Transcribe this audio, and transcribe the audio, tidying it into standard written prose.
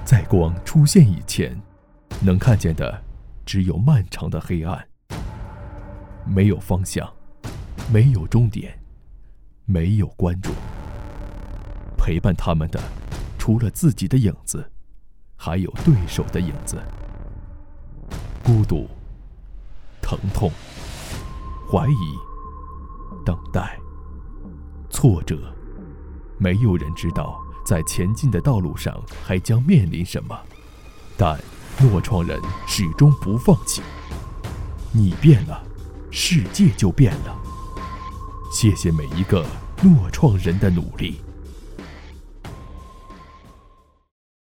在光出现以前，能看见的只有漫长的黑暗，没有方向，没有终点，没有关注。陪伴他们的，除了自己的影子，还有对手的影子。孤独、疼痛、怀疑、等待、挫折，没有人知道在前进的道路上还将面临什么，但诺创人始终不放弃。你变了，世界就变了。谢谢每一个诺创人的努力。